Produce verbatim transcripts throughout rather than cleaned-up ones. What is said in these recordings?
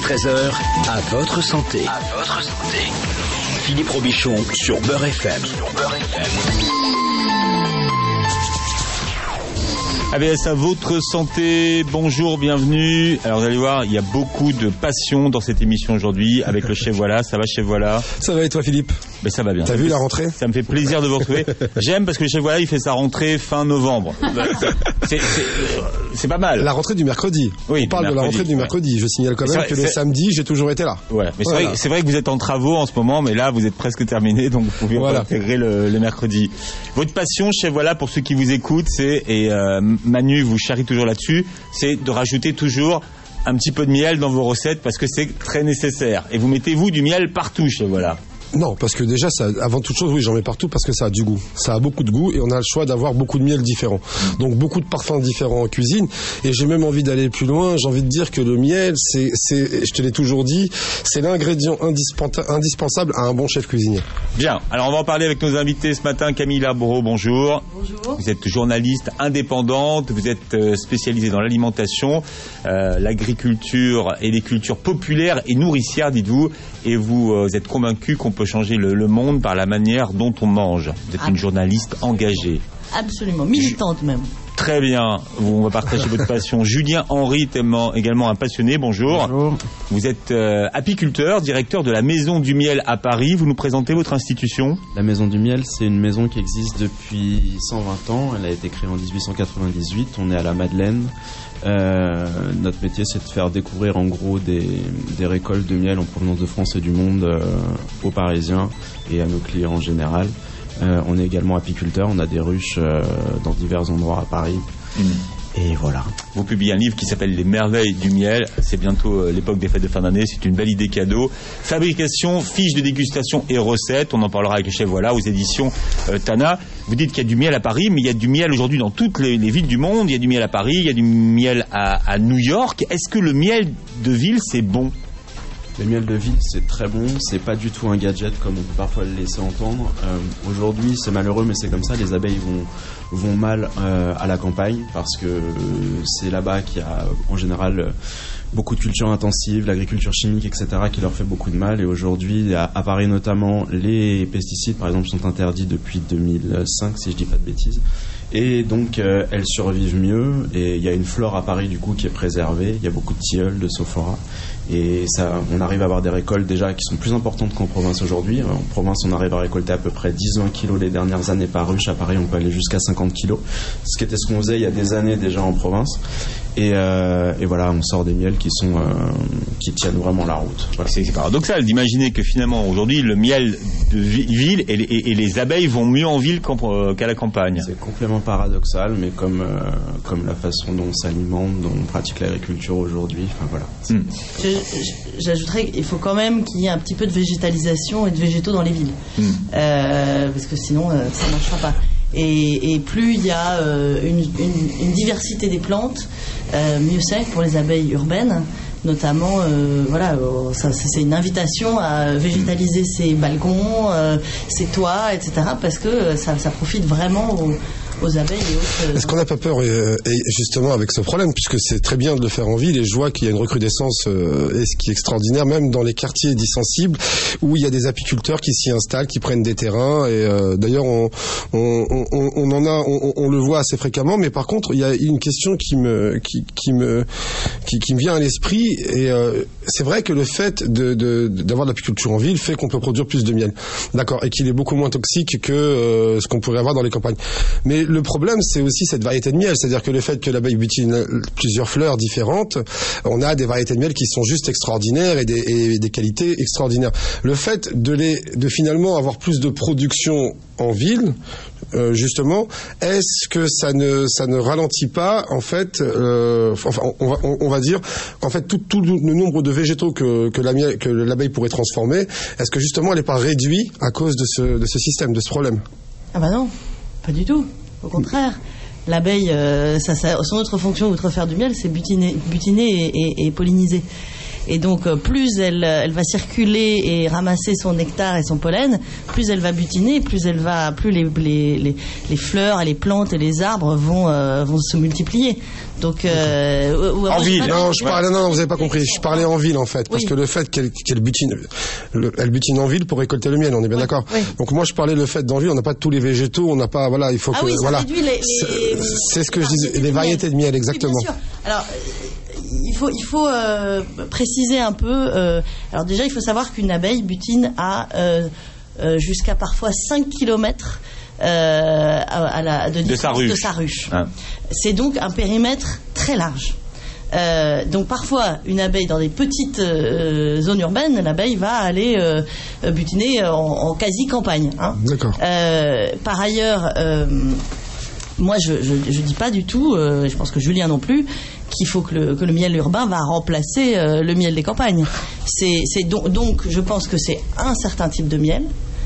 treize heures, à votre santé. À votre santé. Philippe Robichon sur Beurre F M. Sur Beurre F M. A B S à votre santé, bonjour, bienvenue. Alors vous allez voir, il y a beaucoup de passion dans cette émission aujourd'hui avec le chef Voilà. Ça va chef Voilà? Ça va et toi Philippe? Ben ça va bien. T'as vu la rentrée? Ça me fait plaisir de vous retrouver. J'aime parce que le chef Voilà, il fait sa rentrée fin novembre. C'est, c'est, c'est pas mal. La rentrée du mercredi. Oui, on parle de la rentrée du mercredi. Ouais. Je signale quand même vrai, que le samedi, j'ai toujours été là. Ouais, mais voilà. c'est, vrai, c'est vrai que vous êtes en travaux en ce moment, mais là vous êtes presque terminé, donc vous pouvez voilà. intégrer le, le mercredi. Votre passion, chef Voilà, pour ceux qui vous écoutent, c'est, et euh, Manu vous charrie toujours là-dessus, c'est de rajouter toujours un petit peu de miel dans vos recettes parce que c'est très nécessaire. Et vous mettez vous du miel partout chez Voilà. Non, parce que déjà, ça, avant toute chose, oui, j'en mets partout parce que ça a du goût. Ça a beaucoup de goût et on a le choix d'avoir beaucoup de miel différents. Donc beaucoup de parfums différents en cuisine. Et j'ai même envie d'aller plus loin. J'ai envie de dire que le miel, c'est, c'est, je te l'ai toujours dit, c'est l'ingrédient indispensable à un bon chef cuisinier. Bien. Alors on va en parler avec nos invités ce matin. Camille Labro, bonjour. Bonjour. Vous êtes journaliste indépendante. Vous êtes spécialisée dans l'alimentation, euh, l'agriculture et les cultures populaires et nourricières, dites-vous. Et vous euh, êtes convaincu qu'on peut changer le, le monde par la manière dont on mange. Vous êtes ah. une journaliste engagée. Absolument, militante même. Très bien, on va partager votre passion. Julien Henry, également un passionné, bonjour. Bonjour. Vous êtes euh, apiculteur, directeur de la Maison du Miel à Paris. Vous nous présentez votre institution? La Maison du Miel, c'est une maison qui existe depuis cent vingt ans. Elle a été créée en dix-huit cent quatre-vingt-dix-huit. On est à la Madeleine. Euh, notre métier, c'est de faire découvrir en gros des, des récoltes de miel en provenance de France et du monde euh, aux Parisiens et à nos clients en général. Euh, on est également apiculteur, on a des ruches euh, dans divers endroits à Paris. Mmh. Et voilà. Vous publiez un livre qui s'appelle Les Merveilles du Miel. C'est bientôt euh, l'époque des fêtes de fin d'année. C'est une belle idée cadeau. Fabrication, fiches de dégustation et recettes. On en parlera avec le chef Voilà aux éditions euh, Tana. Vous dites qu'il y a du miel à Paris, mais il y a du miel aujourd'hui dans toutes les, les villes du monde. Il y a du miel à Paris, il y a du miel à, à New York. Est-ce que le miel de ville, c'est bon? Le miel de ville, c'est très bon, c'est pas du tout un gadget comme on peut parfois le laisser entendre. Euh, aujourd'hui, c'est malheureux, mais c'est comme ça, les abeilles vont, vont mal euh, à la campagne parce que euh, c'est là-bas qu'il y a en général euh, beaucoup de cultures intensives, l'agriculture chimique, et cetera qui leur fait beaucoup de mal. Et aujourd'hui, à, à Paris notamment, les pesticides, par exemple, sont interdits depuis deux mille cinq, si je dis pas de bêtises. Et donc euh, elles survivent mieux et il y a une flore à Paris du coup qui est préservée, il y a beaucoup de tilleuls, de sophoras et ça, on arrive à avoir des récoltes déjà qui sont plus importantes qu'en province aujourd'hui. En province on arrive à récolter à peu près dix à vingt kilos les dernières années par ruche, à Paris on peut aller jusqu'à cinquante kilos, ce qui était ce qu'on faisait il y a des années déjà en province. Et, euh, et voilà, on sort des miels qui sont euh, qui tiennent vraiment la route. Voilà. C'est, c'est paradoxal d'imaginer que finalement aujourd'hui le miel de ville et les, et, et les abeilles vont mieux en ville qu'à la campagne. C'est complètement paradoxal, mais comme euh, comme la façon dont on s'alimente, dont on pratique l'agriculture aujourd'hui. Enfin voilà. Hmm. Je, je, j'ajouterais qu'il faut quand même qu'il y ait un petit peu de végétalisation et de végétaux dans les villes, hmm. euh, parce que sinon euh, ça ne marchera pas. Et, et plus il y a euh, une, une, une diversité des plantes, euh, mieux c'est pour les abeilles urbaines, notamment. Euh, voilà, ça, c'est une invitation à végétaliser ses balcons, euh, ses toits, et cetera. Parce que ça, ça profite vraiment aux, aux abeilles et autres. Est-ce qu'on n'a pas peur euh, justement avec ce problème, puisque c'est très bien de le faire en ville et je vois qu'il y a une recrudescence euh, et ce qui est extraordinaire, même dans les quartiers dits sensibles où il y a des apiculteurs qui s'y installent, qui prennent des terrains et euh, d'ailleurs on, on, on, on en a, on, on le voit assez fréquemment, mais par contre il y a une question qui me qui, qui me qui, qui me vient à l'esprit et euh, c'est vrai que le fait de, de d'avoir de l'apiculture en ville fait qu'on peut produire plus de miel, d'accord, et qu'il est beaucoup moins toxique que euh, ce qu'on pourrait avoir dans les campagnes, mais le problème, c'est aussi cette variété de miel. C'est-à-dire que le fait que l'abeille butine plusieurs fleurs différentes, on a des variétés de miel qui sont juste extraordinaires et des, et des qualités extraordinaires. Le fait de, les, de finalement avoir plus de production en ville, euh, justement, est-ce que ça ne, ça ne ralentit pas, en fait, euh, enfin, on va, on, on va dire, en fait, tout, tout le nombre de végétaux que, que, la miel, que l'abeille pourrait transformer, est-ce que justement elle n'est pas réduite à cause de ce, de ce système, de ce problème? Ah bah non, pas du tout. Au contraire, l'abeille, euh, ça, ça, son autre fonction, outre faire du miel, c'est butiner, butiner et, et, et polliniser. Et donc, plus elle, elle va circuler et ramasser son nectar et son pollen, plus elle va butiner, plus elle va, plus les, les, les, les fleurs et les plantes et les arbres vont, euh, vont se multiplier. Donc, euh, ou, en ville. Non, je parlais, non, vous avez pas compris. Je parlais en ville, en fait. Parce oui. que le fait qu'elle, qu'elle butine, le, elle butine en ville pour récolter le miel, on est bien oui, d'accord. Oui. Donc, moi, je parlais le fait d'en ville, on n'a pas tous les végétaux, on n'a pas, voilà, il faut ah que, oui, ça voilà. réduit les, les, c'est, c'est ce que je disais, les variétés de miel, exactement. Oui, bien sûr. Alors, il faut, il faut euh, préciser un peu. Euh, alors déjà, il faut savoir qu'une abeille butine à euh, euh, jusqu'à parfois cinq kilomètres euh, à, à la, de, de, sa ruche. de sa ruche. Ah. C'est donc un périmètre très large. Euh, donc parfois, une abeille dans des petites euh, zones urbaines, l'abeille va aller euh, butiner en, en quasi-campagne. Hein. D'accord. Euh, par ailleurs, euh, moi, je, je, je dis pas du tout, euh, je pense que Julien non plus, qu'il faut que le, que le miel urbain va remplacer euh, le miel des campagnes. C'est, c'est donc, donc, je pense que c'est un certain type de miel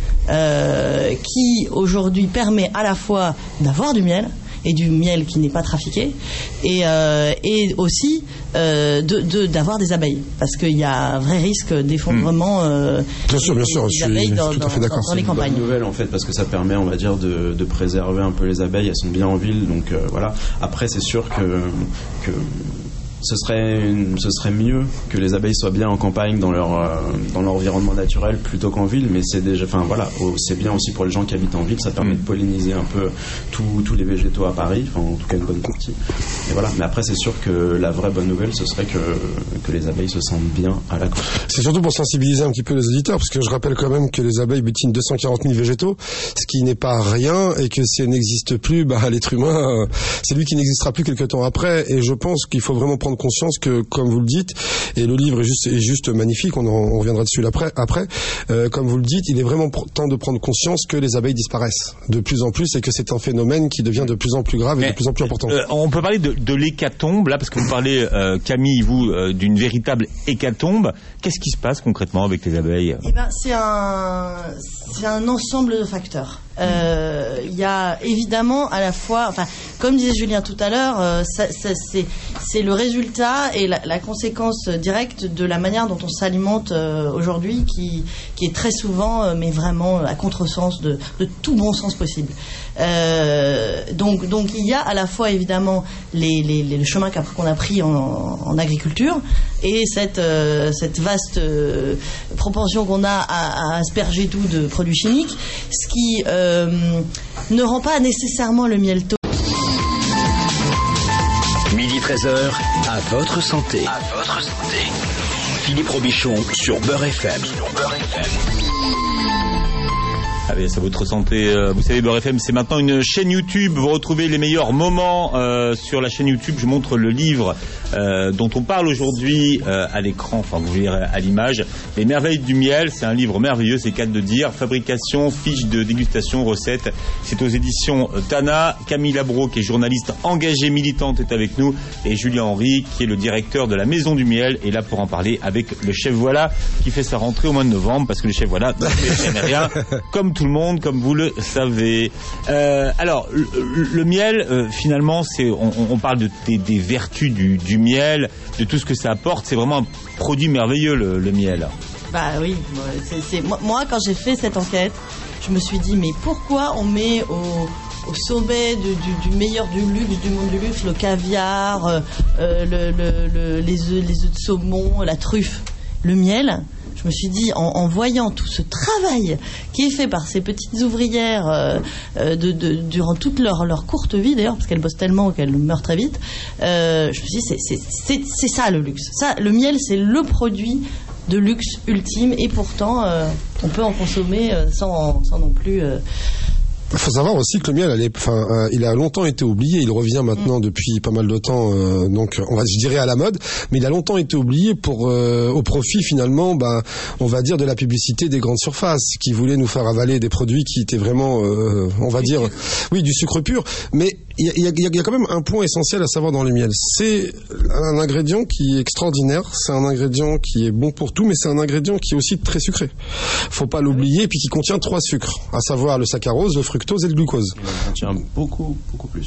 euh, qui aujourd'hui permet à la fois d'avoir du miel et du miel qui n'est pas trafiqué et, euh, et aussi euh, de, de, d'avoir des abeilles parce qu'il y a un vrai risque d'effondrement euh, bien sûr, bien sûr, des je abeilles suis dans, tout à fait d'accord. dans, dans les campagnes. C'est une bonne nouvelle en fait parce que ça permet on va dire de, de préserver un peu les abeilles, elles sont bien en ville donc euh, voilà. Après c'est sûr que, que ce serait, une, ce serait mieux que les abeilles soient bien en campagne dans leur, euh, dans leur environnement naturel plutôt qu'en ville, mais c'est déjà, enfin voilà, c'est bien aussi pour les gens qui habitent en ville, ça permet de polliniser un peu tous les végétaux à Paris, enfin en tout cas une bonne partie. Et voilà, mais après c'est sûr que la vraie bonne nouvelle ce serait que, que les abeilles se sentent bien à la campagne. C'est surtout pour sensibiliser un petit peu les auditeurs, parce que je rappelle quand même que les abeilles butinent deux cent quarante mille végétaux, ce qui n'est pas rien, et que si elles n'existent plus, bah l'être humain, c'est lui qui n'existera plus quelque temps après, et je pense qu'il faut vraiment prendre conscience que, comme vous le dites, et le livre est juste, est juste magnifique, on, en, on reviendra dessus après, après euh, comme vous le dites, il est vraiment temps de prendre conscience que les abeilles disparaissent de plus en plus et que c'est un phénomène qui devient de plus en plus grave et Mais, de plus en plus important. Euh, on peut parler de, de l'hécatombe, là, parce que vous parlez, euh, Camille, vous, euh, d'une véritable hécatombe. Qu'est-ce qui se passe concrètement avec les abeilles ? Eh ben, c'est un, c'est un ensemble de facteurs. Il euh, y a évidemment à la fois, enfin, comme disait Julien tout à l'heure, euh, ça, ça, c'est, c'est le résultat et la, la conséquence directe de la manière dont on s'alimente euh, aujourd'hui, qui, qui est très souvent, euh, mais vraiment à contresens de, de tout bon sens possible. Euh, donc, donc il y a à la fois évidemment les, les, les, le chemin qu'on a pris en, en agriculture et cette, euh, cette vaste euh, proportion qu'on a à, à asperger tout de produits chimiques, ce qui euh, ne rend pas nécessairement le miel tôt. Midi treize heures, à votre santé. À votre santé. Philippe Robichon sur Beurre F M. Sur Beurre F M. Allez, c'est votre santé. Euh, vous savez, Beurre F M, c'est maintenant une chaîne YouTube. Vous retrouvez les meilleurs moments euh, sur la chaîne YouTube. Je montre le livre euh, dont on parle aujourd'hui euh, à l'écran, enfin vous verrez à l'image. Les merveilles du miel, c'est un livre merveilleux, c'est cas de dire. Fabrication, fiche de dégustation, recettes. C'est aux éditions Tana. Camille Labro, qui est journaliste engagée, militante, est avec nous. Et Julien Henry, qui est le directeur de la Maison du Miel, est là pour en parler avec le chef Voilà, qui fait sa rentrée au mois de novembre, parce que le chef Voilà ne fait rien, comme tout le monde, comme vous le savez. Euh, alors, le, le miel, euh, finalement, c'est, on, on parle de, des, des vertus du, du miel, de tout ce que ça apporte. C'est vraiment un produit merveilleux, le, le miel. Bah oui, c'est, c'est, moi, moi, quand j'ai fait cette enquête, je me suis dit, mais pourquoi on met au, au sommet du, du, du meilleur du luxe, du monde du luxe, le caviar, euh, le, le, le, les œufs, les œufs de saumon, la truffe, le miel? Je me suis dit, en, en voyant tout ce travail qui est fait par ces petites ouvrières euh, euh, de, de, durant toute leur, leur courte vie, d'ailleurs, parce qu'elles bossent tellement qu'elles meurent très vite, euh, je me suis dit, c'est, c'est, c'est, c'est ça le luxe. Ça, le miel, c'est le produit de luxe ultime, et pourtant, euh, on peut en consommer euh, sans, sans non plus... Euh, Il faut savoir aussi que le miel, elle est, enfin, euh, il a longtemps été oublié. Il revient maintenant mmh. depuis pas mal de temps, euh, donc on va, je dirais, à la mode. Mais il a longtemps été oublié pour euh, au profit finalement, ben, on va dire, de la publicité des grandes surfaces qui voulaient nous faire avaler des produits qui étaient vraiment, euh, on va dire, oui, du sucre pur. Mais il y a, y, a, y a quand même un point essentiel à savoir dans le miel. C'est un ingrédient qui est extraordinaire. C'est un ingrédient qui est bon pour tout, mais c'est un ingrédient qui est aussi très sucré. Faut pas l'oublier, puis qui contient trois sucres, à savoir le saccharose, le fructose et le glucose. Il contient beaucoup, beaucoup plus.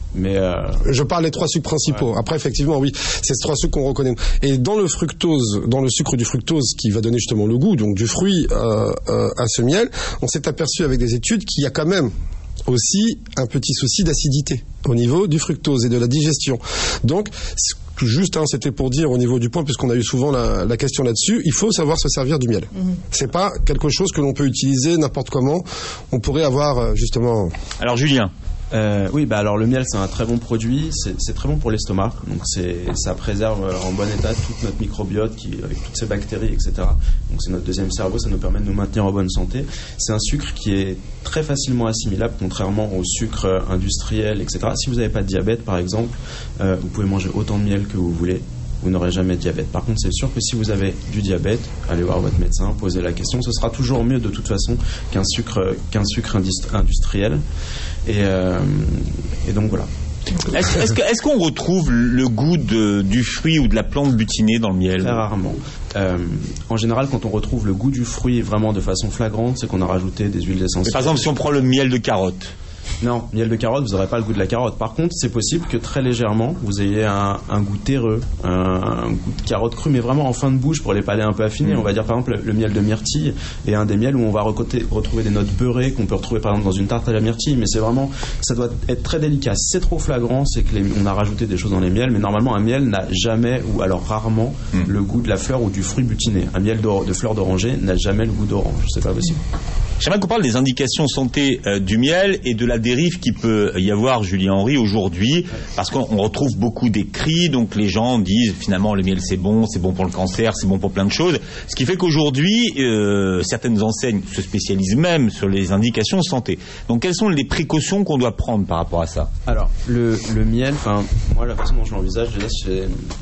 Mais euh... je parle des trois sucres principaux. Ouais. Après, effectivement, oui, c'est ces trois sucres qu'on reconnaît. Et dans le fructose, dans le sucre du fructose qui va donner justement le goût, donc du fruit euh, euh, à ce miel, on s'est aperçu avec des études qu'il y a quand même aussi un petit souci d'acidité au niveau du fructose et de la digestion. Donc, juste, hein, c'était pour dire au niveau du point, puisqu'on a eu souvent la, la question là-dessus, il faut savoir se servir du miel. Mmh. C'est pas quelque chose que l'on peut utiliser n'importe comment. On pourrait avoir justement. Alors, Julien. Euh, oui, bah alors le miel c'est un très bon produit, c'est, c'est très bon pour l'estomac, donc c'est, ça préserve en bon état toute notre microbiote qui, avec toutes ces bactéries, et cetera. Donc c'est notre deuxième cerveau, ça nous permet de nous maintenir en bonne santé. C'est un sucre qui est très facilement assimilable, contrairement au sucre industriel, et cetera. Si vous n'avez pas de diabète, par exemple, euh, vous pouvez manger autant de miel que vous voulez. Vous n'aurez jamais de diabète. Par contre, c'est sûr que si vous avez du diabète, allez voir votre médecin, posez la question. Ce sera toujours mieux de toute façon qu'un sucre, qu'un sucre industriel. Et, euh, et donc voilà. Est-ce, est-ce, que, est-ce qu'on retrouve le goût de, du fruit ou de la plante butinée dans le miel ? Très rarement. Euh, en général, quand on retrouve le goût du fruit vraiment de façon flagrante, c'est qu'on a rajouté des huiles essentielles. Par exemple, si on prend le miel de carotte. Non, miel de carotte, vous n'aurez pas le goût de la carotte. Par contre, c'est possible que très légèrement, vous ayez un, un goût terreux, un, un goût de carotte crue, mais vraiment en fin de bouche pour les palais un peu affinés. Mmh. On va dire par exemple le, le miel de myrtille est un des miels où on va recoter, retrouver des notes beurrées qu'on peut retrouver par exemple dans une tarte à la myrtille, mais c'est vraiment, ça doit être très délicat. Si c'est trop flagrant, c'est que les, on a rajouté des choses dans les miels, mais normalement un miel n'a jamais, ou alors rarement, mmh. le goût de la fleur ou du fruit butiné. Un miel de, de fleur d'oranger n'a jamais le goût d'orange, c'est pas possible. J'aimerais qu'on parle des indications santé euh, du miel et de la dérive qui peut y avoir, Julien Henry, aujourd'hui, parce qu'on retrouve beaucoup d'écrits, donc les gens disent finalement le miel c'est bon, c'est bon pour le cancer, c'est bon pour plein de choses, ce qui fait qu'aujourd'hui euh, certaines enseignes se spécialisent même sur les indications santé. Donc quelles sont les précautions qu'on doit prendre par rapport à ça ? Alors le, le miel, enfin moi la façon dont je l'envisage, déjà c'est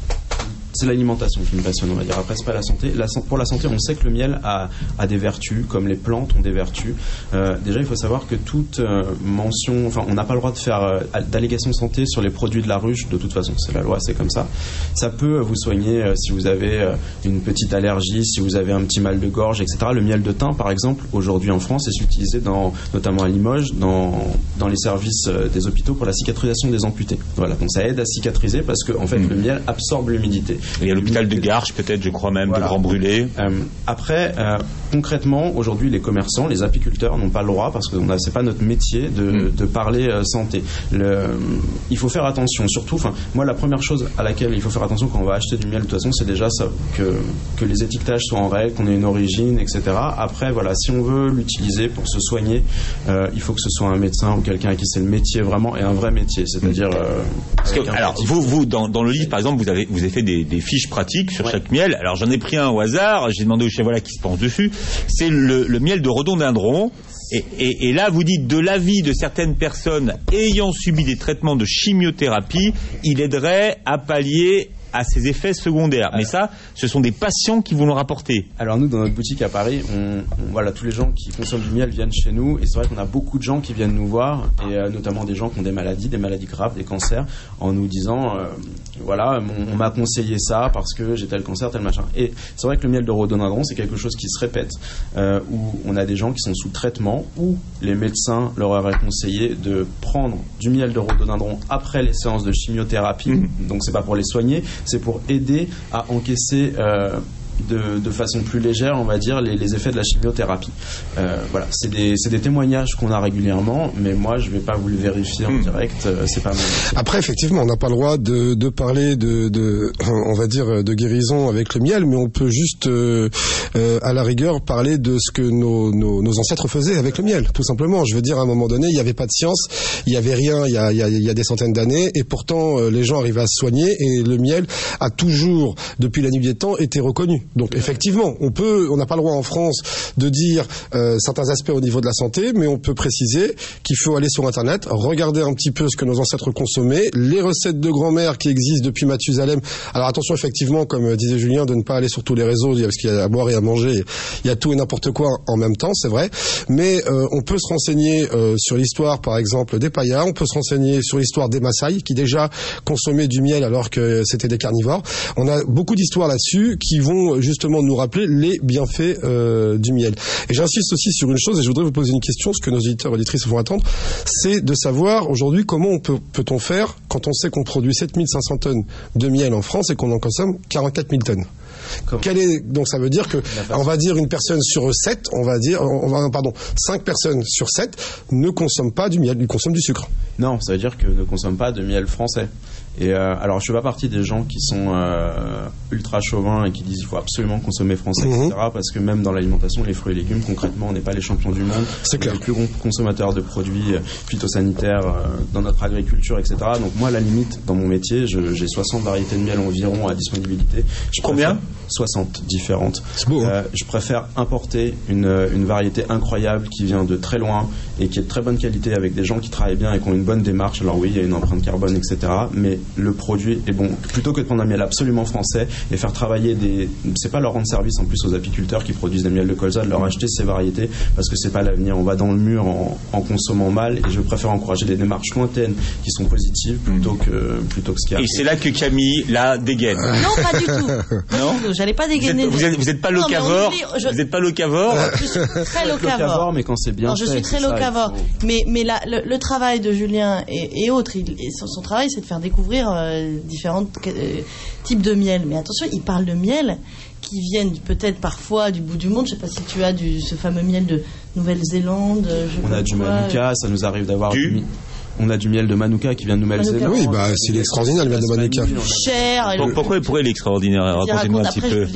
c'est l'alimentation qui me passionne, on va dire. Après, c'est pas la santé. La, pour la santé, on sait que le miel a, a des vertus, comme les plantes ont des vertus. Euh, déjà, il faut savoir que toute euh, mention, enfin, on n'a pas le droit de faire euh, d'allégation de santé sur les produits de la ruche. De toute façon, c'est la loi, c'est comme ça. Ça peut vous soigner euh, si vous avez euh, une petite allergie, si vous avez un petit mal de gorge, et cetera. Le miel de thym, par exemple, aujourd'hui en France, est utilisé dans, notamment à Limoges, dans, dans les services euh, des hôpitaux pour la cicatrisation des amputés. Voilà, donc ça aide à cicatriser parce que en fait, mmh. le miel absorbe l'humidité. Il y a l'hôpital de Garches, peut-être, je crois même, voilà. de Grand Brûlé. Euh, après, euh, concrètement, aujourd'hui, les commerçants, les apiculteurs n'ont pas le droit, parce que on a, c'est pas notre métier de, mmh. de parler euh, santé. Le, euh, il faut faire attention, surtout, enfin, moi, la première chose à laquelle il faut faire attention quand on va acheter du miel, de toute façon, c'est déjà ça, que, que les étiquetages soient en règle, qu'on ait une origine, et cetera. Après, voilà, si on veut l'utiliser pour se soigner, euh, il faut que ce soit un médecin ou quelqu'un à qui c'est le métier vraiment, et un vrai métier, c'est-à-dire... Euh, parce que, alors, vous, vous dans, dans le livre, par exemple, vous avez, vous avez fait des, des fiches pratiques sur ouais. chaque miel. Alors j'en ai pris un au hasard, j'ai demandé au chef voilà qui se penche dessus. C'est le, le miel de rhododendron. Et, et, et là, vous dites de l'avis de certaines personnes ayant subi des traitements de chimiothérapie, il aiderait à pallier à ses effets secondaires. Mais ça, ce sont des patients qui vont le rapporter. Alors nous, dans notre boutique à Paris, on, on, voilà, tous les gens qui consomment du miel viennent chez nous, et c'est vrai qu'on a beaucoup de gens qui viennent nous voir, et euh, notamment des gens qui ont des maladies, des maladies graves, des cancers, en nous disant, euh, voilà, on, on m'a conseillé ça parce que j'ai tel cancer, tel machin. Et c'est vrai que le miel de rhododendron, c'est quelque chose qui se répète, euh, où on a des gens qui sont sous traitement, où les médecins leur auraient conseillé de prendre du miel de rhododendron après les séances de chimiothérapie. Mmh. Donc c'est pas pour les soigner, c'est pour aider à encaisser euh, de, de façon plus légère, on va dire, les, les effets de la chimiothérapie. Euh, voilà, c'est des, c'est des témoignages qu'on a régulièrement, mais moi, je ne vais pas vous le vérifier en mmh. direct, euh, c'est pas mal. Après, effectivement, on n'a pas le droit de, de parler de, de, on va dire, de guérison avec le miel, mais on peut juste, euh, euh, à la rigueur, parler de ce que nos, nos, nos ancêtres faisaient avec le miel, tout simplement. Je veux dire, à un moment donné, il n'y avait pas de science, il n'y avait rien, il y a, il y a, il y a des centaines d'années, et pourtant, euh, les gens arrivaient à se soigner, et le miel a toujours, depuis la nuit des temps, été reconnu. Donc effectivement, on peut, on n'a pas le droit en France de dire euh, certains aspects au niveau de la santé, mais on peut préciser qu'il faut aller sur Internet, regarder un petit peu ce que nos ancêtres consommaient, les recettes de grand-mère qui existent depuis Mathusalem. Alors attention, effectivement, comme disait Julien, de ne pas aller sur tous les réseaux, parce qu'il y a à boire et à manger, il y a tout et n'importe quoi en même temps, c'est vrai. Mais euh, on peut se renseigner euh, sur l'histoire, par exemple, des Payas, on peut se renseigner sur l'histoire des Maasai, qui déjà consommaient du miel alors que c'était des carnivores. On a beaucoup d'histoires là-dessus qui vont pour justement nous rappeler les bienfaits euh, du miel. Et j'insiste aussi sur une chose, et je voudrais vous poser une question, ce que nos auditeurs et auditrices vont attendre, c'est de savoir aujourd'hui comment on peut, peut-on faire quand on sait qu'on produit sept mille cinq cents tonnes de miel en France et qu'on en consomme quarante-quatre mille tonnes. Quel est, donc ça veut dire que, on va dire une personne sur sept, on va dire, on va, pardon, cinq personnes sur sept ne consomment pas du miel, ils consomment du sucre. Non, ça veut dire que ne consomment pas de miel français. Et euh, alors je fais pas partie des gens qui sont euh, ultra chauvins et qui disent il faut absolument consommer français, mmh. et cetera. Parce que même dans l'alimentation, les fruits et légumes, concrètement, on n'est pas les champions du monde. C'est clair. On est les plus gros consommateurs de produits phytosanitaires euh, dans notre agriculture, et cetera. Donc moi, à la limite, dans mon métier, je, j'ai soixante variétés de miel environ à disponibilité. Je Combien ? soixante différentes. C'est beau, hein. euh, je préfère importer une, une variété incroyable qui vient de très loin et qui est de très bonne qualité avec des gens qui travaillent bien et qui ont une bonne démarche. Alors oui, il y a une empreinte carbone, et cetera. Mais le produit est bon. Plutôt que de prendre un miel absolument français et faire travailler des... C'est pas leur rendre service en plus aux apiculteurs qui produisent des miels de colza de leur acheter ces variétés parce que c'est pas l'avenir. On va dans le mur en, en consommant mal et je préfère encourager des démarches lointaines qui sont positives plutôt que, plutôt que ce qui arrive. Et c'est là que Camille la dégaine. Non, pas du tout. Non, j'allais pas dégainer. Vous êtes, vous êtes pas non, locavore. Je... Vous êtes pas locavore. Je suis très locavore. Mais quand c'est bien non, fait. Je suis très locavore. Faut... Mais, mais la, le, le travail de Julien et, et autres, il, et son, son travail, c'est de faire découvrir euh, différents euh, types de miel. Mais attention, il parle de miel qui viennent peut-être parfois du bout du monde. Je sais pas si tu as du, ce fameux miel de Nouvelle-Zélande. On a du Manuka, ça nous arrive d'avoir du... du... On a du miel de Manuka qui vient de Nouvelle-Zélande. Oui, bah, c'est extraordinaire le miel de Manuka. Cher. Bon, pourquoi, pourquoi il est extraordinaire? Racontez-nous un petit peu.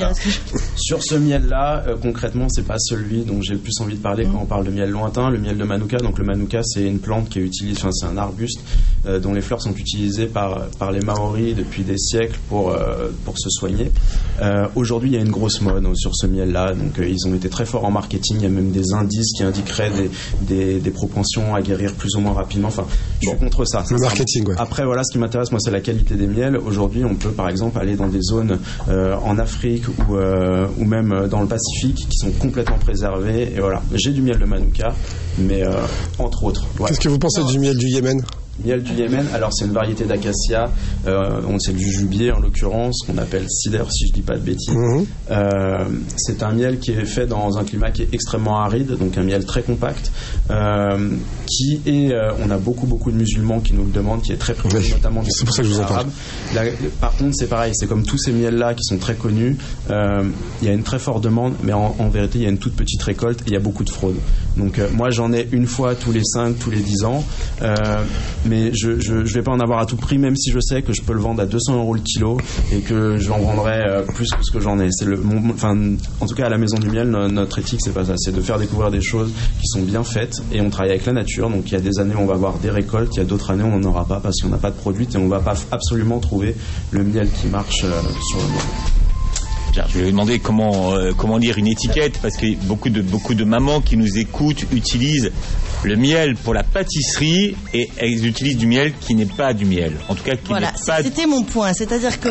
Sur ce miel-là, euh, concrètement, c'est pas celui dont j'ai le plus envie de parler mmh. quand on parle de miel lointain. Le miel de Manuka, donc le Manuka, c'est une plante qui est utilisée, enfin, c'est un arbuste euh, dont les fleurs sont utilisées par, par les Maoris depuis des siècles pour, euh, pour se soigner. Euh, aujourd'hui, il y a une grosse mode euh, sur ce miel-là. Donc, euh, ils ont été très forts en marketing. Il y a même des indices qui indiqueraient des, des, des propensions à guérir plus ou moins rapidement. Enfin, je suis bon. contre ça. Le marketing, ouais. Après, voilà, ce qui m'intéresse, moi, c'est la qualité des miels. Aujourd'hui, on peut, par exemple, aller dans des zones euh, en Afrique ou, euh, ou même dans le Pacifique qui sont complètement préservées. Et voilà, j'ai du miel de Manuka, mais euh, entre autres. Ouais. Qu'est-ce que vous pensez non. du miel du Yémen ? Miel du Yémen, alors c'est une variété d'acacia, euh, on c'est le jujubier en l'occurrence, qu'on appelle cider si je dis pas de bêtises. Mmh. Euh, c'est un miel qui est fait dans un climat qui est extrêmement aride, donc un miel très compact, euh, qui est, euh, on a beaucoup beaucoup de musulmans qui nous le demandent, qui est très prisé, oui, notamment des c'est pour ça que je vous en parle. Là, par contre, c'est pareil, c'est comme tous ces miels-là qui sont très connus, euh, il y a une très forte demande, mais en, en vérité, il y a une toute petite récolte et il y a beaucoup de fraude. Donc euh, moi, j'en ai une fois tous les cinq, tous les dix ans. Euh, mais je, je je vais pas en avoir à tout prix, même si je sais que je peux le vendre à deux cents euros le kilo et que j'en vendrai euh, plus que ce que j'en ai. C'est le, mon, enfin, en tout cas à la Maison du Miel, notre éthique c'est pas ça, c'est de faire découvrir des choses qui sont bien faites et on travaille avec la nature. Donc il y a des années où on va avoir des récoltes, il y a d'autres années où on n'en aura pas parce qu'on n'a pas de produit et on va pas absolument trouver le miel qui marche euh, sur le moment. Je vais vous demander comment euh, comment lire une étiquette parce que beaucoup de beaucoup de mamans qui nous écoutent utilisent le miel pour la pâtisserie et elles utilisent du miel qui n'est pas du miel. En tout cas, qui voilà, n'est pas. C'était mon point, c'est-à-dire que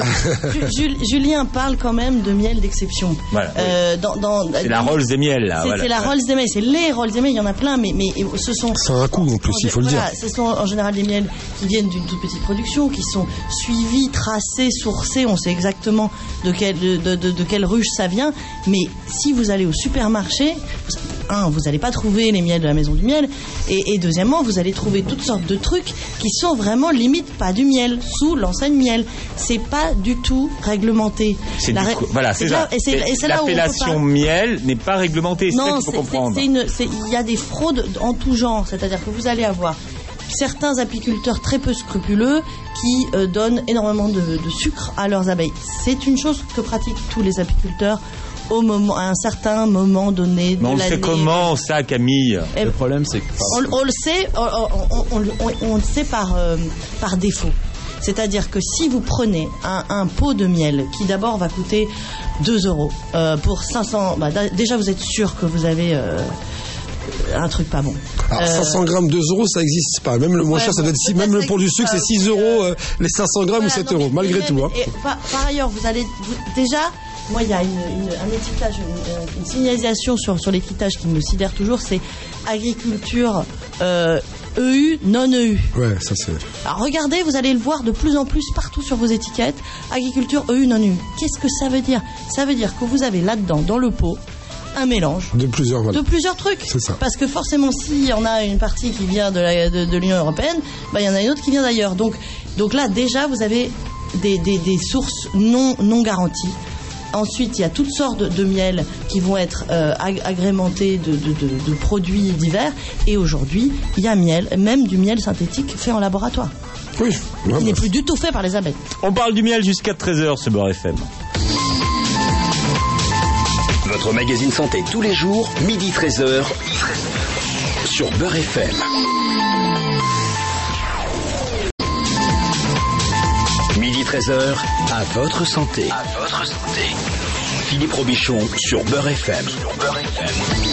Julien parle quand même de miel d'exception. Voilà. Euh, dans, dans, c'est la Rolls des miels là. C'est, voilà. c'est la Rolls des miels, c'est les Rolls des miels. Il y en a plein, mais mais ce sont. C'est un coût en plus, il faut voilà, le dire. Ce sont en général des miels qui viennent d'une toute petite production, qui sont suivis, tracés, sourcés. On sait exactement de quelle de, de, de, de quelle ruche ça vient, mais si vous allez au supermarché, un, vous n'allez pas trouver les miels de la Maison du Miel, et, et deuxièmement, vous allez trouver toutes sortes de trucs qui sont vraiment limite pas du miel, sous l'enseigne miel. C'est pas du tout réglementé. C'est la, du coup, voilà, c'est, c'est ça. Là, et c'est, et c'est l'appellation là où miel n'est pas réglementée, c'est non, ça qu'il faut comprendre. C'est, c'est une, c'est, il y a des fraudes en tout genre, c'est-à-dire que vous allez avoir certains apiculteurs très peu scrupuleux qui euh, donnent énormément de, de sucre à leurs abeilles. C'est une chose que pratiquent tous les apiculteurs au moment, à un certain moment donné de Mais on l'année. le sait comment ça, Camille? Et le problème, c'est que on, on le sait, on, on, on, on le sait par euh, par défaut. C'est-à-dire que si vous prenez un, un pot de miel qui d'abord va coûter deux euros euh, pour cinq cents, bah, déjà vous êtes sûr que vous avez euh, un truc pas bon. Alors, euh, cinq cents grammes, deux euros, ça existe pas. Même le moins ouais, cher, ça doit être six, même le pour du sucre, c'est six euros, euh, les cinq cents grammes voilà, ou sept euros, malgré tout. Hein. Et, par, par ailleurs, vous allez, vous, déjà, moi, il y a une, une, un étiquetage, une, une signalisation sur, sur l'étiquetage qui me sidère toujours, c'est agriculture, euh, E U, non E U. Ouais, ça c'est... Alors regardez, vous allez le voir de plus en plus partout sur vos étiquettes. Agriculture E U, non E U. Qu'est-ce que ça veut dire? Ça veut dire que vous avez là-dedans, dans le pot, un mélange de plusieurs, voilà. de plusieurs trucs. C'est ça. Parce que forcément, s'il y en a une partie qui vient de, la, de, de l'Union européenne, bah, il y en a une autre qui vient d'ailleurs. Donc, donc là, déjà, vous avez des, des, des sources non, non garanties. Ensuite, il y a toutes sortes de, de miels qui vont être euh, ag- agrémentés de, de, de, de produits divers. Et aujourd'hui, il y a miel, même du miel synthétique fait en laboratoire. Oui. Il Ouais, n'est bah, plus du tout fait par les abeilles. On parle du miel jusqu'à treize heures, ce Beurre F M. Votre magazine santé tous les jours, midi treize heures, sur Beurre F M. Midi treize heures, à votre santé. À votre santé. Philippe Robichon sur Beurre F M. Sur Beurre F M.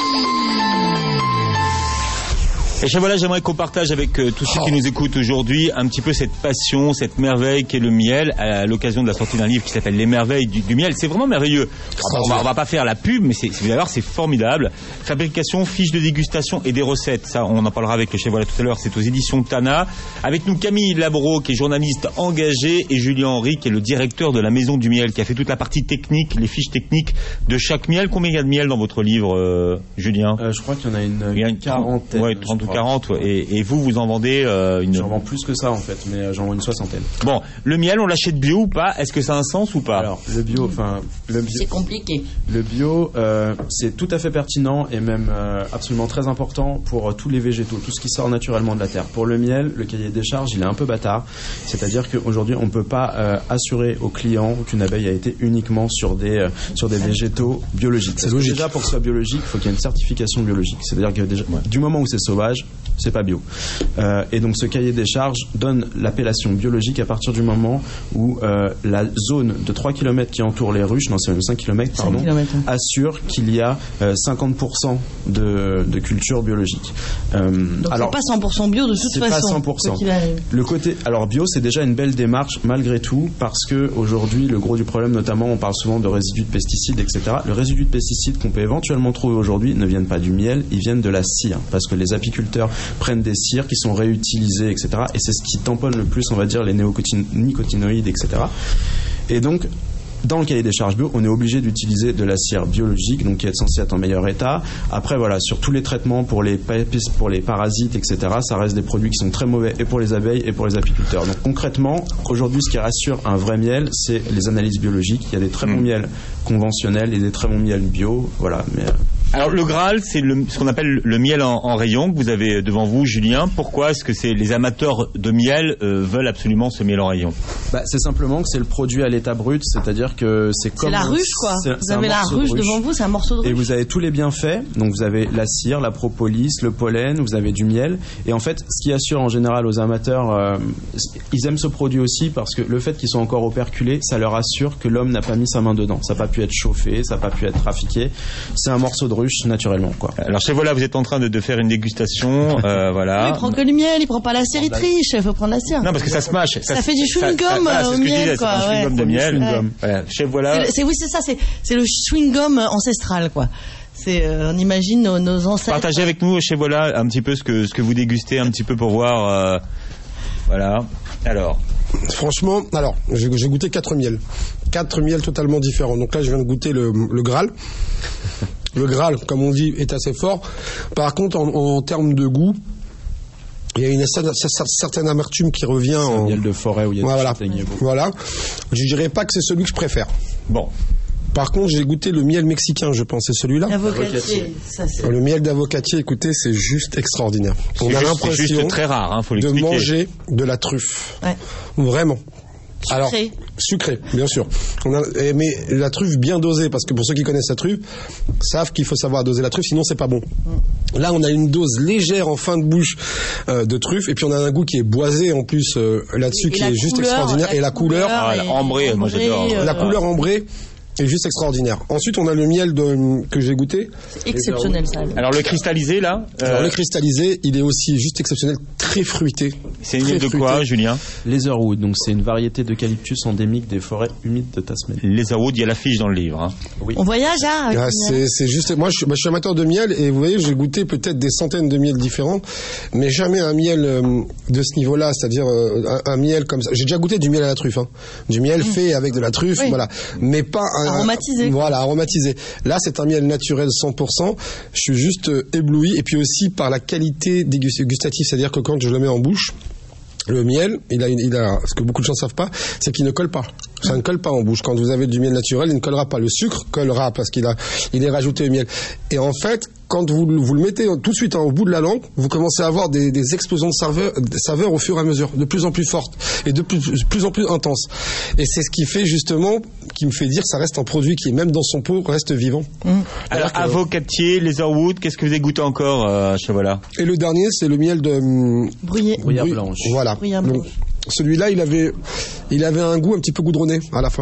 Et voilà, j'aimerais qu'on partage avec euh, tous ceux qui nous écoutent aujourd'hui un petit peu cette passion, cette merveille qu'est le miel, à l'occasion de la sortie d'un livre qui s'appelle Les merveilles du, du miel. C'est vraiment merveilleux. On va, on va pas faire la pub, mais c'est, vous allez voir, c'est formidable. Fabrication, fiches de dégustation et des recettes. Ça, on en parlera avec le chef voilà tout à l'heure. C'est aux éditions Tana. Avec nous, Camille Labro, qui est journaliste engagée, et Julien Henry, qui est le directeur de la Maison du Miel, qui a fait toute la partie technique, les fiches techniques de chaque miel. Combien il y a de miel dans votre livre, euh, Julien? euh, Je crois qu'il y en a une, il y a une quarantaine. Ouais, trente ou quarante. Ouais. Et, et vous, vous en vendez euh, une... J'en vends plus que ça en fait, mais j'en vends une soixantaine. Bon, le miel, on l'achète bio ou pas? Est-ce que ça a un sens ou pas? Alors, le bio, enfin, le bio... C'est compliqué. Le bio, euh, c'est tout à fait pertinent et même euh, absolument très important pour euh, tous les végétaux, tout ce qui sort naturellement de la terre. Pour le miel, le cahier des charges, il est un peu bâtard. C'est-à-dire qu'aujourd'hui, on ne peut pas euh, assurer aux clients qu'une abeille a été uniquement sur des, euh, sur des végétaux biologiques. C'est logique. Déjà, pour que ce soit biologique, il faut qu'il y ait une certification biologique. C'est-à-dire que déjà, ouais. du moment où c'est sauvage, c'est pas bio. Euh, et donc ce cahier des charges donne l'appellation biologique à partir du moment où euh, la zone de trois kilomètres qui entoure les ruches, non c'est même cinq kilomètres, pardon, assure qu'il y a euh, cinquante pour cent de, de culture biologique. Euh, donc alors, c'est pas cent pour cent bio de toute c'est façon. C'est pas cent pour cent. Le côté, alors bio c'est déjà une belle démarche malgré tout parce que aujourd'hui le gros du problème notamment on parle souvent de résidus de pesticides et cetera. Le résidu de pesticides qu'on peut éventuellement trouver aujourd'hui ne viennent pas du miel, ils viennent de la cire parce que les apiculteurs prennent des cires qui sont réutilisées, et cetera. Et c'est ce qui tamponne le plus, on va dire, les néonicotinoïdes, et cetera. Et donc, dans le cahier des charges bio, on est obligé d'utiliser de la cire biologique, donc qui est censée être en meilleur état. Après, voilà, sur tous les traitements pour les, pour les parasites, et cetera, ça reste des produits qui sont très mauvais et pour les abeilles et pour les apiculteurs. Donc concrètement, aujourd'hui, ce qui rassure un vrai miel, c'est les analyses biologiques. Il y a des très bons mmh. miels conventionnels et des très bons miels bio, voilà. Mais alors le Graal, c'est le, ce qu'on appelle le miel en, en rayon que vous avez devant vous, Julien. Pourquoi est-ce que c'est les amateurs de miel euh, veulent absolument ce miel en rayon? Bah, c'est simplement que c'est le produit à l'état brut, c'est-à-dire que c'est comme... C'est la ruche, quoi. C'est, vous c'est avez la ruche de devant vous, c'est un morceau de ruche. Et vous avez tous les bienfaits, donc vous avez la cire, la propolis, le pollen, vous avez du miel. Et en fait, ce qui assure en général aux amateurs, euh, ils aiment ce produit aussi parce que le fait qu'ils soient encore operculés, ça leur assure que l'homme n'a pas mis sa main dedans. Ça n'a pas pu être chauffé, ça n'a pas pu être trafiqué. C'est un morceau de ruche naturellement, quoi. Alors chez voilà, vous êtes en train de, de faire une dégustation, euh, voilà. Il prend que le miel, il prend pas la cire, il triche, il faut prendre la cire. Non, parce que ça se mâche. Ça, ça fait du chewing-gum ça, ça, au miel, quoi. C'est un chewing-gum de miel. Ouais. Voilà. Chef voilà. C'est, c'est, oui, c'est ça, c'est, c'est le chewing-gum ancestral, quoi. C'est, euh, on imagine nos, nos ancêtres. Partagez avec nous chez voilà un petit peu ce que ce que vous dégustez, un petit peu pour voir. Euh, voilà. Alors. Franchement, alors j'ai, j'ai goûté quatre miels, quatre miels totalement différents. Donc là, je viens de goûter le, le Graal. Le Graal, comme on dit, est assez fort. Par contre, en, en termes de goût, il y a une certaine amertume qui revient. C'est en un miel de forêt où il y a voilà. du châtaignier. Voilà. Je dirais pas que c'est celui que je préfère. Bon. Par contre, j'ai goûté le miel mexicain, je pense, c'est celui-là. L'avocatier. Ça, c'est... Le miel d'avocatier, écoutez, c'est juste extraordinaire. On c'est a juste, l'impression c'est juste très rare, hein, faut de manger de la truffe. Ouais. Vraiment. Sucré. Alors, sucré, bien sûr. On a, mais la truffe bien dosée, parce que pour ceux qui connaissent la truffe, savent qu'il faut savoir doser la truffe, sinon c'est pas bon. Mm. Là, on a une dose légère en fin de bouche euh, de truffe, et puis on a un goût qui est boisé en plus euh, là-dessus, et qui est juste couleur, extraordinaire. La et la couleur, ah, la ambrée, moi j'adore. Euh... La couleur ambrée. est juste extraordinaire. Ensuite, on a le miel de, que j'ai goûté. C'est exceptionnel, ça. Alors, le cristallisé, là euh... Alors, le cristallisé, il est aussi juste exceptionnel, très fruité. C'est une miel de quoi, Julien? Leatherwood, donc c'est une variété d'eucalyptus endémique des forêts humides de Tasmanie. Leatherwood, il y a l'affiche dans le livre. Hein. Oui. On voyage, hein ah, c'est, c'est juste, moi je, bah, je suis amateur de miel et vous voyez, j'ai goûté peut-être des centaines de miels différents, mais jamais un miel euh, de ce niveau-là, c'est-à-dire euh, un, un miel comme ça. J'ai déjà goûté du miel à la truffe, hein. Du miel mmh. fait avec de la truffe, oui. voilà, mais pas un aromatisé. Voilà, aromatisé. Là, c'est un miel naturel cent pour cent. Je suis juste euh, ébloui, et puis aussi par la qualité dégustative, c'est-à-dire que quand je le mets en bouche, le miel, il a, une, il a, ce que beaucoup de gens ne savent pas, c'est qu'il ne colle pas. Ça ne colle pas en bouche. Quand vous avez du miel naturel, il ne collera pas. Le sucre collera parce qu'il a, il est rajouté au miel. Et en fait, quand vous, vous le mettez tout de suite hein, au bout de la langue, vous commencez à avoir des, des explosions de saveur, de saveur au fur et à mesure, de plus en plus fortes et de plus, de plus en plus intenses. Et c'est ce qui fait justement, qui me fait dire que ça reste un produit qui, même dans son pot, reste vivant. Mmh. Alors, que, avocatier, Leatherwood, qu'est-ce que vous avez goûté encore, euh, Chevala? Et le dernier, c'est le miel de hum, Bruyère Bruyère blanche. Voilà. Bruyère blanche. Donc, celui-là, il avait, il avait un goût un petit peu goudronné à la fin.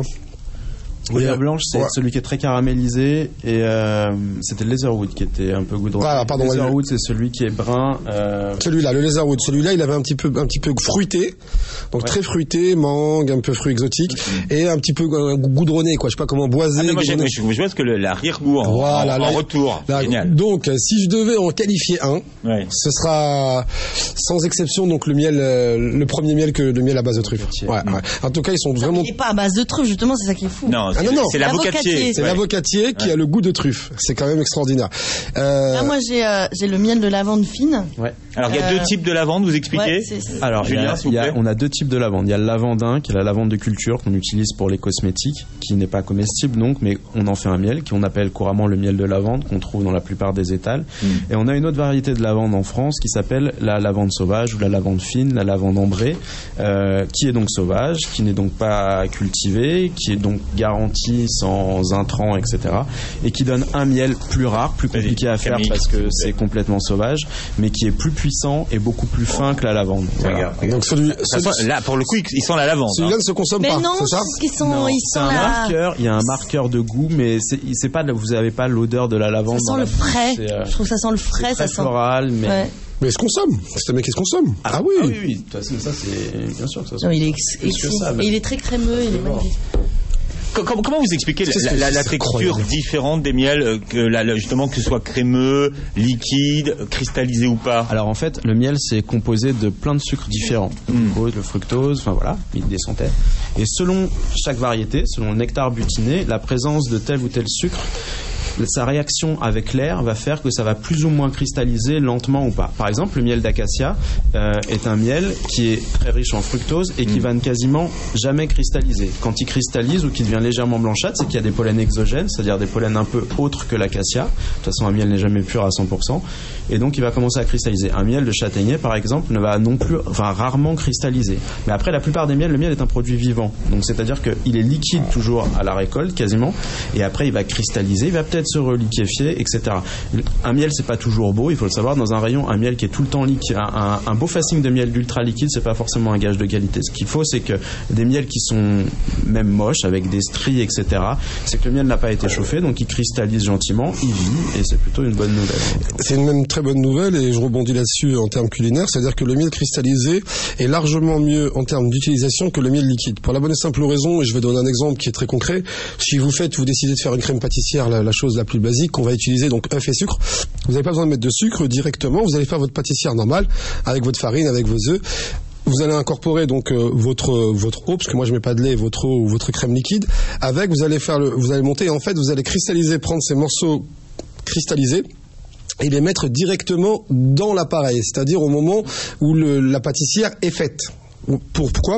Bruyère blanche, c'est ouais. celui qui est très caramélisé, et euh, c'était le Leatherwood qui était un peu goudronné. Ah, pardon, le Leatherwood, c'est celui qui est brun. Euh... Celui-là, le Leatherwood, celui-là, il avait un petit peu, un petit peu fruité, donc ouais. très fruité, mangue, un peu fruit exotique, mmh. et un petit peu un goût goudronné, quoi. Je sais pas comment boisé. Ah, moi, je vois ce que le, l'arrière-goût en, voilà, en, en retour. Là, génial. Donc, si je devais en qualifier un, ouais. ce sera sans exception donc le miel, le premier miel que le miel à base de truffe. Ouais, mmh. ouais. En tout cas, ils sont ça vraiment. Il n'est pas à base de truffe, justement, c'est ça qui est fou. Non, ah, non, non. c'est l'avocatier. C'est ouais. l'avocatier qui ouais. a le goût de truffe. C'est quand même extraordinaire. Euh... Là, moi, j'ai, euh, j'ai le miel de lavande fine. Ouais. Alors, il y a euh... deux types de lavande, vous expliquez ouais, c'est, c'est... Alors, Julien, il y a, on a deux types de lavande. Il y a le lavandin, qui est la lavande de culture qu'on utilise pour les cosmétiques, qui n'est pas comestible donc, mais on en fait un miel, qu'on appelle couramment le miel de lavande, qu'on trouve dans la plupart des étals. Mm. Et on a une autre variété de lavande en France qui s'appelle la lavande sauvage ou la lavande fine, la lavande ambrée, euh, qui est donc sauvage, qui n'est donc pas cultivée, qui est donc garantie sans intrants, et cetera. Et qui donne un miel plus rare, plus compliqué à faire parce que c'est complètement sauvage, mais qui est plus puissant et beaucoup plus fin que la lavande. Voilà. Donc celui, celui, là, pour le coup, il sent la lavande. Celui-là hein. ne se consomme mais pas, non, c'est ça qu'ils sont, non, ils c'est sont un la... marqueur. Il y a un marqueur de goût, mais c'est, c'est pas, vous n'avez pas l'odeur de la lavande. Ça sent le frais. Euh, Je trouve que ça sent le frais, c'est ça très sent. floral, mais. Ouais. Mais il se consomme. C'est un mec qui se consomme. Ah, ah oui. Ah oui, oui. De toute façon, ça c'est bien sûr que ça. Non, il est ex- ex- ça, et il est très crémeux, il est magnifique. Comment, comment vous expliquez la, la, la texture différente des miels, que la, justement que ce soit crémeux, liquide, cristallisé ou pas? Alors en fait, le miel c'est composé de plein de sucres différents, le glucose, le fructose, enfin voilà, des centaines. Et selon chaque variété, selon le nectar butiné, la présence de tel ou tel sucre, sa réaction avec l'air va faire que ça va plus ou moins cristalliser lentement ou pas. Par exemple, le miel d'acacia euh, est un miel qui est très riche en fructose et qui mmh. va ne quasiment jamais cristalliser. Quand il cristallise ou qu'il devient légèrement blanchâtre, c'est qu'il y a des pollens exogènes, c'est-à-dire des pollens un peu autres que l'acacia. De toute façon, un miel n'est jamais pur à cent pour cent. Et donc, il va commencer à cristalliser. Un miel de châtaignier, par exemple, ne va non plus, enfin, rarement cristalliser. Mais après, la plupart des miels, le miel est un produit vivant. Donc, c'est-à-dire qu'il est liquide toujours à la récolte, quasiment. Et après, il va cristalliser, il va peut-être se reliquéfier, et cetera. Un miel, c'est pas toujours beau, il faut le savoir. Dans un rayon, un miel qui est tout le temps liquide, un, un, un beau facing de miel d'ultra liquide, c'est pas forcément un gage de qualité. Ce qu'il faut, c'est que des miels qui sont même moches, avec des stries, et cetera, c'est que le miel n'a pas été chauffé, donc il cristallise gentiment, il vit, et c'est plutôt une bonne nouvelle. C'est une même très bonne nouvelle, et je rebondis là-dessus en termes culinaires, c'est-à-dire que le miel cristallisé est largement mieux en termes d'utilisation que le miel liquide. Pour la bonne et simple raison, et je vais donner un exemple qui est très concret, si vous faites, vous décidez de faire une crème pâtissière, la, la chose la plus basique, qu'on va utiliser donc œuf et sucre, vous n'avez pas besoin de mettre de sucre directement, vous allez faire votre pâtissière normale, avec votre farine, avec vos œufs. Vous allez incorporer donc euh, votre euh, votre eau, parce que moi je mets pas de lait, votre eau ou votre crème liquide. Avec, vous allez faire le, vous allez monter et en fait vous allez cristalliser, prendre ces morceaux cristallisés et les mettre directement dans l'appareil, c'est-à-dire au moment où le, la pâtissière est faite. Pourquoi ?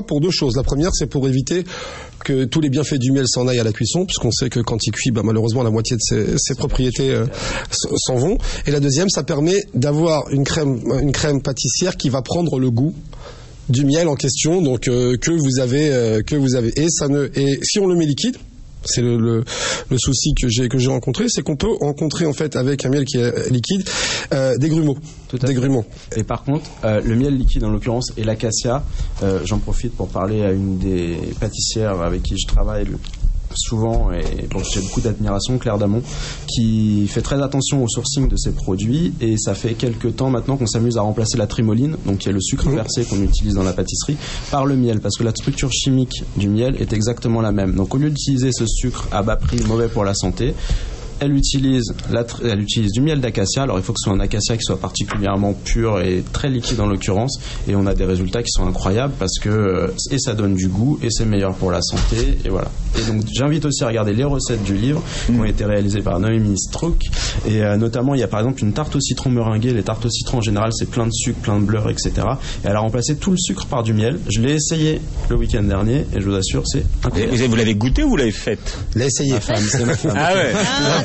Pour deux choses. La première, c'est pour éviter que tous les bienfaits du miel s'en aillent à la cuisson, puisqu'on sait que quand il cuit, bah, malheureusement, la moitié de ses, ses propriétés euh, s'en vont. Et la deuxième, ça permet d'avoir une crème, une crème pâtissière qui va prendre le goût du miel en question, donc euh, que vous avez, euh, que vous avez. Et ça ne, et si on le met liquide, c'est le, le, le souci que j'ai que j'ai rencontré, c'est qu'on peut rencontrer en fait avec un miel qui est liquide euh, des grumeaux. Tout à des fait. grumeaux. Et par contre, euh, le miel liquide en l'occurrence et l'acacia, euh, j'en profite pour parler à une des pâtissières avec qui je travaille, le souvent, et bon, j'ai beaucoup d'admiration, Claire Damon, qui fait très attention au sourcing de ses produits, et ça fait quelques temps maintenant qu'on s'amuse à remplacer la trimoline, donc qui est le sucre versé qu'on utilise dans la pâtisserie, par le miel, parce que la structure chimique du miel est exactement la même. Donc au lieu d'utiliser ce sucre à bas prix, mauvais pour la santé, elle utilise, la, elle utilise du miel d'acacia. Alors il faut que ce soit un acacia qui soit particulièrement pur et très liquide en l'occurrence, et on a des résultats qui sont incroyables parce que et ça donne du goût et c'est meilleur pour la santé, et voilà. Et donc j'invite aussi à regarder les recettes du livre qui ont été réalisées par Noémie Struck, et euh, notamment il y a par exemple une tarte au citron meringuée. Les tartes au citron en général c'est plein de sucre, plein de beurre, et cetera. Et elle a remplacé tout le sucre par du miel. Je l'ai essayé le week-end dernier et je vous assure c'est incroyable. Vous, vous l'avez goûté ou vous l'avez faite? L'ai essayé. Ma femme, c'est ma femme. Ah ouais. Ah,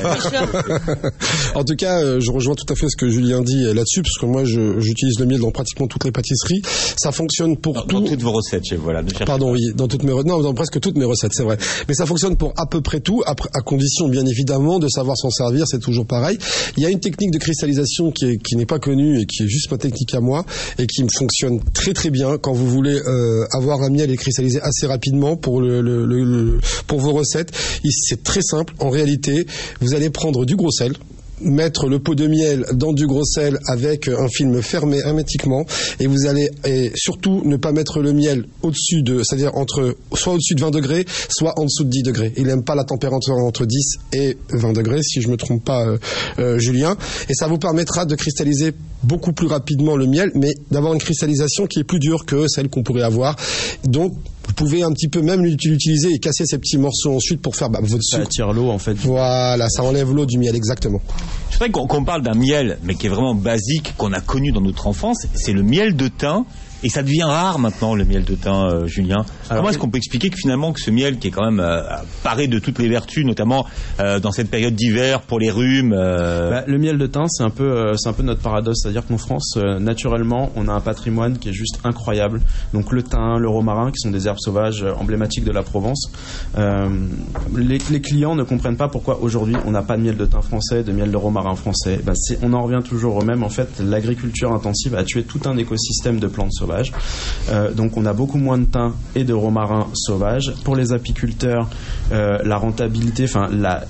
En tout cas, euh, je rejoins tout à fait ce que Julien dit euh, là-dessus, parce que moi, je, j'utilise le miel dans pratiquement toutes les pâtisseries. Ça fonctionne pour dans, tout. Dans toutes vos recettes, chef, voilà. Pardon, oui, dans toutes mes recettes. Non, dans presque toutes mes recettes, c'est vrai. Mais ça fonctionne pour à peu près tout, à, à condition, bien évidemment, de savoir s'en servir. C'est toujours pareil. Il y a une technique de cristallisation qui est, qui n'est pas connue et qui est juste ma technique à moi et qui me fonctionne très très bien quand vous voulez euh, avoir un miel et cristalliser assez rapidement pour le, le, le, le pour vos recettes. C'est très simple. En réalité, vous allez prendre du gros sel, mettre le pot de miel dans du gros sel avec un film fermé hermétiquement, et vous allez et surtout ne pas mettre le miel au-dessus de, c'est-à-dire entre soit au-dessus de vingt degrés, soit en dessous de dix degrés. Il n'aime pas la température entre dix et vingt degrés, si je me trompe pas, euh, euh, Julien. Et ça vous permettra de cristalliser beaucoup plus rapidement le miel, mais d'avoir une cristallisation qui est plus dure que celle qu'on pourrait avoir. Donc vous pouvez un petit peu même l'utiliser et casser ces petits morceaux ensuite pour faire bah, votre sucre. Ça attire l'eau en fait. Voilà, ça enlève l'eau du miel, exactement. Je voudrais qu'on, qu'on parle d'un miel, mais qui est vraiment basique, qu'on a connu dans notre enfance, c'est le miel de thym. Et ça devient rare maintenant, le miel de thym, euh, Julien. Alors, comment est-ce qu'on peut expliquer que finalement que ce miel, qui est quand même euh, paré de toutes les vertus, notamment euh, dans cette période d'hiver pour les rhumes euh... bah, le miel de thym, c'est un peu, euh, c'est un peu notre paradoxe, c'est-à-dire qu'en France, euh, naturellement, on a un patrimoine qui est juste incroyable. Donc le thym, le romarin, qui sont des herbes sauvages euh, emblématiques de la Provence. Euh, les, les clients ne comprennent pas pourquoi aujourd'hui on n'a pas de miel de thym français, de miel de romarin français. Bah, c'est, on en revient toujours au même. En fait, l'agriculture intensive a tué tout un écosystème de plantes sauvages. Euh, donc on a beaucoup moins de thym et de romarin sauvage. Pour les apiculteurs, euh, la rentabilité, enfin,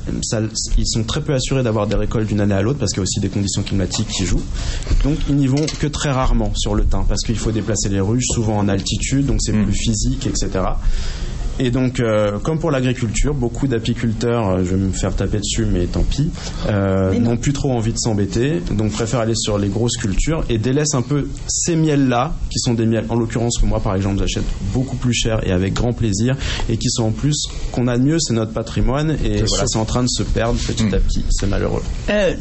ils sont très peu assurés d'avoir des récoltes d'une année à l'autre parce qu'il y a aussi des conditions climatiques qui jouent. Donc ils n'y vont que très rarement sur le thym parce qu'il faut déplacer les ruches, souvent en altitude, donc c'est mmh. plus physique, et cetera. Et donc, euh, comme pour l'agriculture, beaucoup d'apiculteurs, euh, je vais me faire taper dessus, mais tant pis, euh, n'ont plus trop envie de s'embêter, donc préfèrent aller sur les grosses cultures et délaissent un peu ces miels-là, qui sont des miels, en l'occurrence, que moi, par exemple, j'achète beaucoup plus cher et avec grand plaisir, et qui sont en plus, qu'on a de mieux, c'est notre patrimoine, et c'est voilà, c'est en train de se perdre petit mmh. à petit, c'est malheureux. Euh,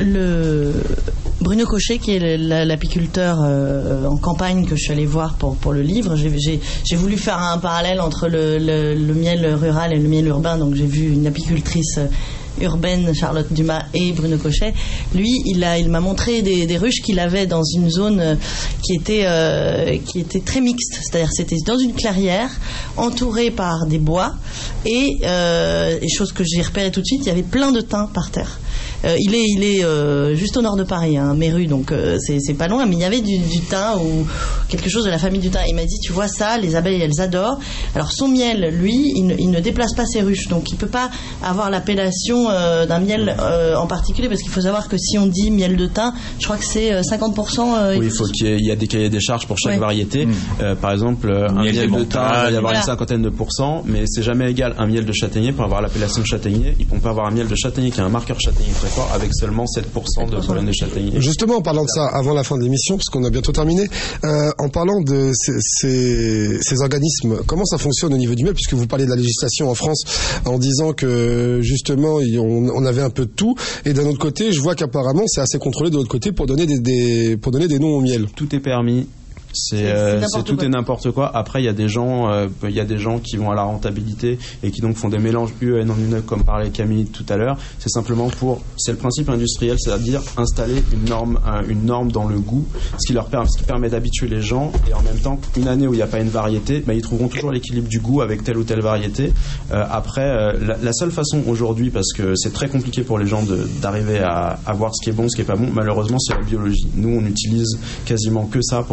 le Bruno Cochet, qui est l'apiculteur euh, en campagne que je suis allé voir pour, pour le livre, j'ai, j'ai, j'ai voulu faire un parallèle entre le, le, le miel rural et le miel urbain, donc j'ai vu une apicultrice urbaine, Charlotte Dumas, et Bruno Cochet. Lui, il a, il m'a montré des, des ruches qu'il avait dans une zone qui était, euh, qui était très mixte, c'est-à-dire c'était dans une clairière entourée par des bois et, euh, et chose que j'ai repérée tout de suite, il y avait plein de thym par terre. Euh, il est, il est euh, juste au nord de Paris, hein, Méru, donc euh, c'est, c'est pas loin, mais il y avait du, du thym ou quelque chose de la famille du thym. Il m'a dit, tu vois ça, les abeilles, elles adorent. Alors son miel, lui, il ne, il ne déplace pas ses ruches, donc il peut pas avoir l'appellation euh, d'un miel euh, en particulier, parce qu'il faut savoir que si on dit miel de thym, je crois que c'est euh, cinquante pour cent. Euh, oui, il faut qu'il y ait, il y a des cahiers des charges pour chaque ouais. variété. Mmh. Euh, par exemple, euh, un miel, miel de thym, il va y avoir voilà. une cinquantaine de pourcents, mais c'est jamais égal. Un miel de châtaignier, pour avoir l'appellation châtaignier, il peut pas avoir un miel de châtaignier qui a un marqueur châtaignier très fort avec seulement sept pour cent de pollen de châtaignier. Justement, en parlant de ça, avant la fin de l'émission, parce qu'on a bientôt terminé, euh, en parlant de ces, ces, ces organismes, comment ça fonctionne au niveau du miel, puisque vous parlez de la législation en France en disant que justement on, on avait un peu de tout, et d'un autre côté, je vois qu'apparemment c'est assez contrôlé de l'autre côté pour donner des, des, pour donner des noms au miel. Tout est permis. C'est, c'est, euh, c'est, c'est tout quoi. Et n'importe quoi. Après, il y a des gens, euh, il y a des gens qui vont à la rentabilité et qui donc font des mélanges U E N en U N E, comme parlait Camille tout à l'heure. C'est simplement pour, c'est le principe industriel, c'est-à-dire installer une norme, un, une norme dans le goût, ce qui leur permet, ce qui permet d'habituer les gens. Et en même temps, une année où il n'y a pas une variété, bah, ils trouveront toujours l'équilibre du goût avec telle ou telle variété. Euh, après, euh, la, la seule façon aujourd'hui, parce que c'est très compliqué pour les gens de, d'arriver à, à voir ce qui est bon, ce qui est pas bon, malheureusement, c'est la biologie. Nous, on utilise quasiment que ça pour certifier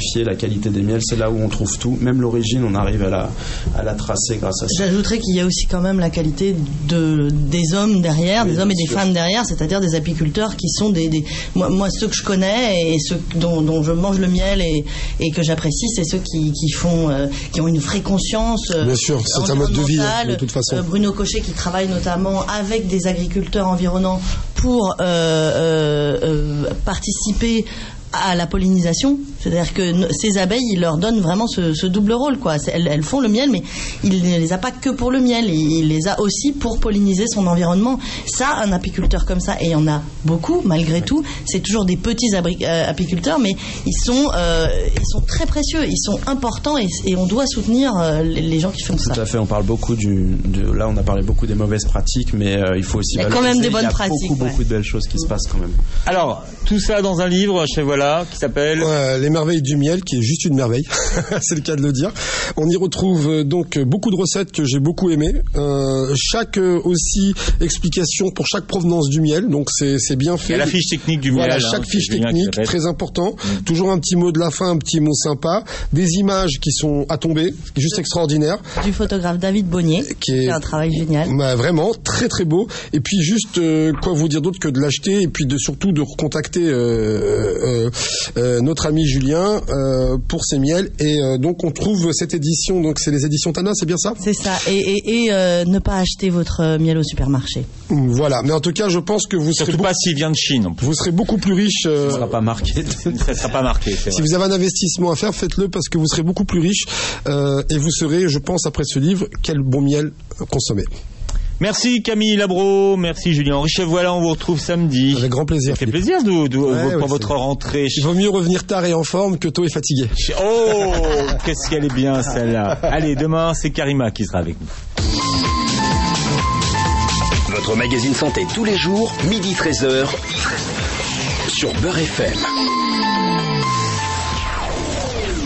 vérifier la qualité des miels, c'est là où on trouve tout, même l'origine, on arrive à la, à la tracer grâce à ça. J'ajouterais qu'il y a aussi quand même la qualité de, des hommes derrière, oui, des hommes et des sûr. femmes derrière, c'est-à-dire des apiculteurs qui sont des, des moi, moi ceux que je connais et ceux dont, dont je mange le miel et, et que j'apprécie, c'est ceux qui, qui font, euh, qui ont une vraie conscience. Euh, Bien sûr, c'est un mode de vie, hein, de toute façon. Euh, Bruno Cochet qui travaille notamment avec des agriculteurs environnants pour euh, euh, euh, participer à la pollinisation, c'est-à-dire que ces abeilles, ils leur donnent vraiment ce, ce double rôle, quoi. Elles, elles font le miel, mais il ne les a pas que pour le miel, il les a aussi pour polliniser son environnement. Ça, un apiculteur comme ça, et il y en a beaucoup, malgré tout, c'est toujours des petits abri- euh, apiculteurs, mais ils sont, euh, ils sont très précieux, ils sont importants, et, et on doit soutenir euh, les, les gens qui font ça. Tout à fait, on parle beaucoup du, de, là on a parlé beaucoup des mauvaises pratiques, mais euh, il faut aussi il y a quand même des bonnes pratiques. Il y a beaucoup, ouais. beaucoup de belles choses qui se passent quand même. Alors, tout ça dans un livre, chez Voilà, qui s'appelle ouais, Les merveilles du miel, qui est juste une merveille, c'est le cas de le dire. On y retrouve euh, donc beaucoup de recettes que j'ai beaucoup aimées, euh, chaque euh, aussi explication pour chaque provenance du miel, donc c'est, c'est bien fait. Il y a la fiche technique du miel. Voilà, hein, chaque fiche technique, très important. Mmh. Toujours un petit mot de la fin, un petit mot sympa, des images qui sont à tomber, juste extraordinaire. Du photographe David Bonnier, qui est un travail génial. Bah, vraiment, très très beau. Et puis juste, euh, quoi vous dire d'autre que de l'acheter et puis de surtout de recontacter euh, Euh, euh, notre ami Julien euh, pour ses miels et euh, donc on trouve cette édition, donc c'est les éditions Tana, c'est bien ça ? C'est ça, et, et, et euh, ne pas acheter votre miel au supermarché. Voilà, mais en tout cas je pense que vous surtout serez pas s'il vient de Chine. Vous serez beaucoup plus riche. Euh, ça sera pas marqué. Ça sera pas marqué. C'est si vrai. vous avez un investissement à faire, faites-le parce que vous serez beaucoup plus riche euh, et vous serez, je pense, après ce livre, quel bon miel consommer. Merci Camille Labro, merci Julien Richet. Voilà, on vous retrouve samedi. Avec grand plaisir. Ça fait plaisir de, de, ouais, pour ouais, votre c'est... rentrée. Il vaut mieux revenir tard et en forme que tôt et fatigué. Oh, qu'est-ce qu'elle est bien celle-là. Allez, demain c'est Karima qui sera avec nous. Votre magazine santé tous les jours, midi treize heures, sur Beurre F M.